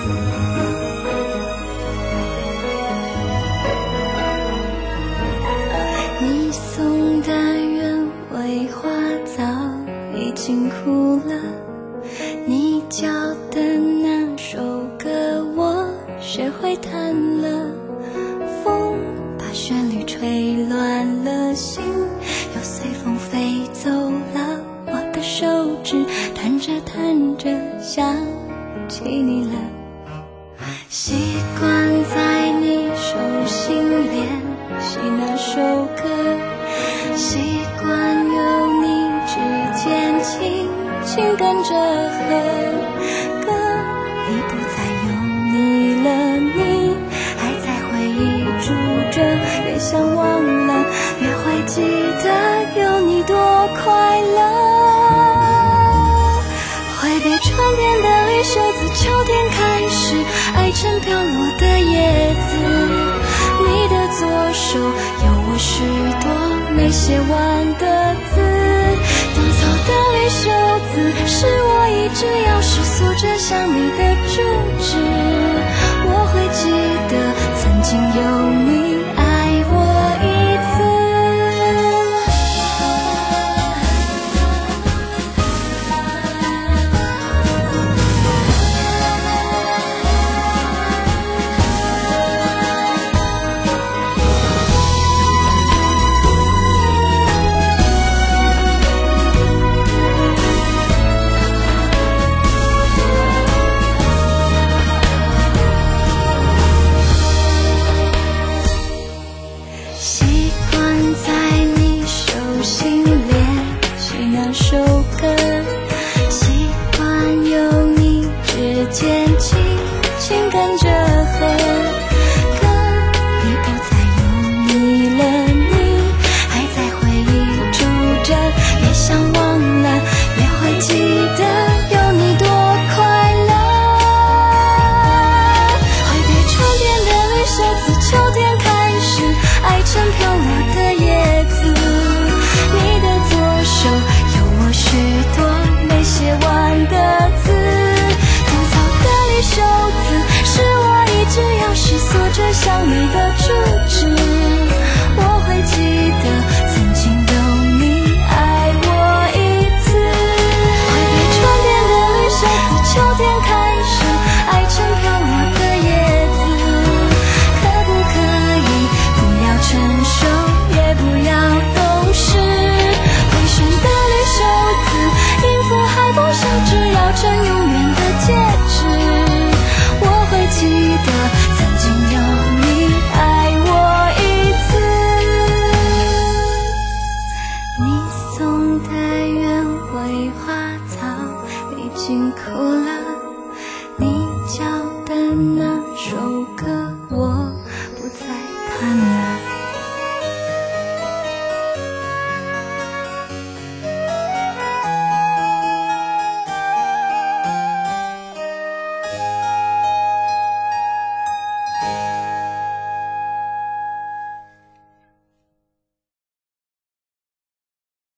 你送的原味花早已经枯了，你教的那首歌我学会弹了，风把旋律吹乱了心，又随风飞走了我的手指，弹着弹着想起你了，习惯在你手心练习那首歌，习惯有你指尖轻轻跟着和，歌里不再有你了，你还在回忆住着，越想忘了越会记得有你多快乐，会被春天的绿袖子，秋天开始爱成飘落的叶子，你的左手有我许多没写完的字，短草的绿袖子是我一直要是锁着想你的住址，我会记得曾经有你爱我一次。习惯在你手心练习那首歌，习惯有你指尖轻轻跟着和，歌里不再有你了，你还在回忆住着，越想忘了越会记得有你多快乐，会被春天的绿袖子，秋天开始爱成飘落的叶子，你的左手有我许多没写完的字，枯草的绿袖子是我一直要是锁着想你的住址，我会记得曾经有你爱我一次，会被春天的绿袖子，秋天开始爱成飘落的叶子，可不可以不要成熟也不要懂事，回旋的绿袖子音符还不小，只要成永远的戒指，我会记得曾经有你爱我一次，你送的原味花草已经枯了，你教的那首歌